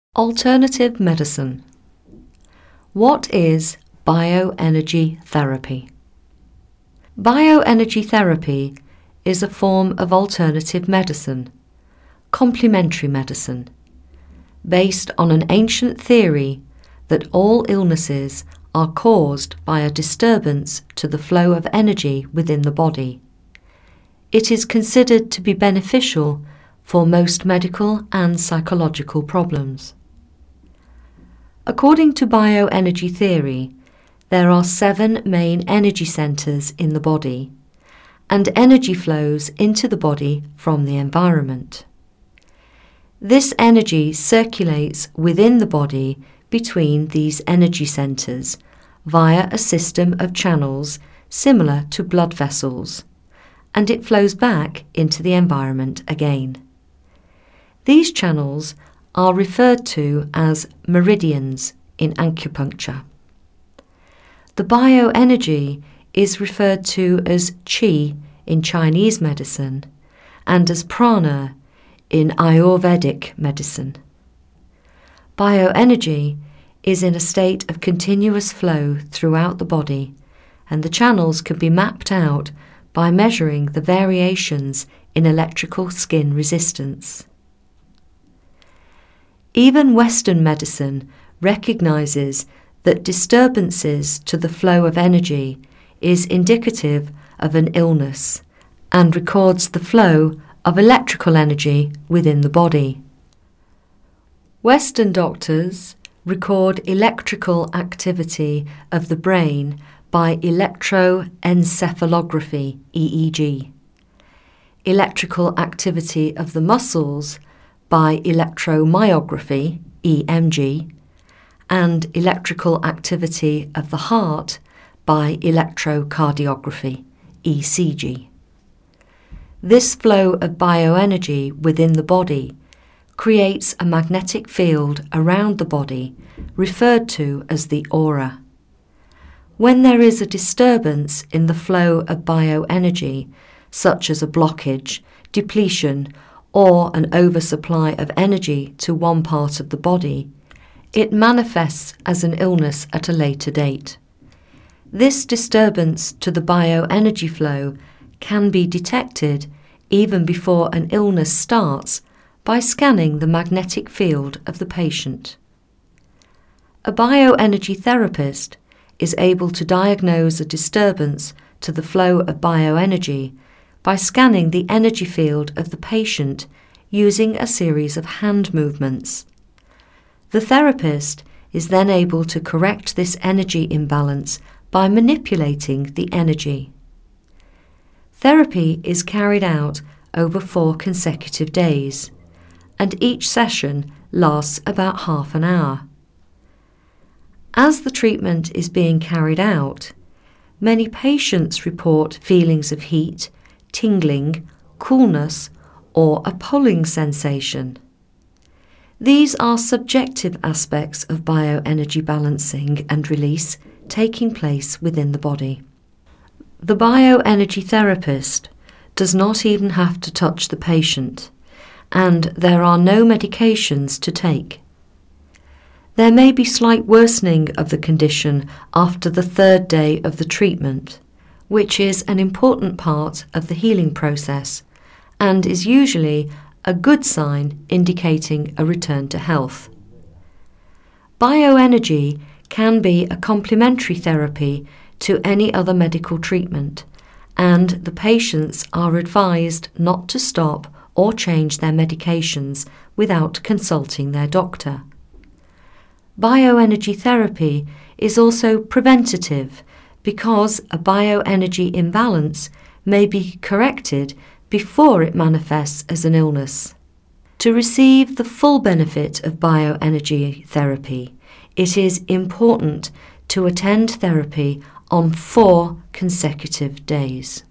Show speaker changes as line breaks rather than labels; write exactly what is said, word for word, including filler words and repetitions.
Alternative medicine. What is bioenergy therapy? Bioenergy therapy is a form of alternative medicine, complementary medicine, based on an ancient theory that all illnesses are caused by a disturbance to the flow of energy within the body. It is considered to be beneficial for most medical and psychological problems. According to bioenergy theory, there are seven main energy centers in the body, and energy flows into the body from the environment. This energy circulates within the body between these energy centers via a system of channels similar to blood vessels, and it flows back into the environment again. These channels are referred to as meridians in acupuncture. The bioenergy is referred to as qi in Chinese medicine and as prana in Ayurvedic medicine. Bioenergy is in a state of continuous flow throughout the body, and the channels can be mapped out by measuring the variations in electrical skin resistance. Even Western medicine recognizes that disturbances to the flow of energy is indicative of an illness and records the flow of electrical energy within the body. Western doctors record electrical activity of the brain by electroencephalography, E E G, electrical activity of the muscles by electromyography, E M G, and electrical activity of the heart by electrocardiography, E C G. This flow of bioenergy within the body creates a magnetic field around the body referred to as the aura. When there is a disturbance in the flow of bioenergy, such as a blockage, depletion, or an oversupply of energy to one part of the body, it manifests as an illness at a later date. This disturbance to the bioenergy flow can be detected even before an illness starts by scanning the magnetic field of the patient. A bioenergy therapist is able to diagnose a disturbance to the flow of bioenergy by scanning the energy field of the patient using a series of hand movements. The therapist is then able to correct this energy imbalance by manipulating the energy. Therapy is carried out over four consecutive days, and each session lasts about half an hour. As the treatment is being carried out, many patients report feelings of heat, tingling, coolness, or a pulling sensation. These are subjective aspects of bioenergy balancing and release taking place within the body. The bioenergy therapist does not even have to touch the patient, and there are no medications to take. There may be slight worsening of the condition after the third day of the treatment, which is an important part of the healing process and is usually a good sign indicating a return to health. Bioenergy can be a complementary therapy to any other medical treatment, and the patients are advised not to stop or change their medications without consulting their doctor. Bioenergy therapy is also preventative because a bioenergy imbalance may be corrected before it manifests as an illness. To receive the full benefit of bioenergy therapy, it is important to attend therapy on four consecutive days.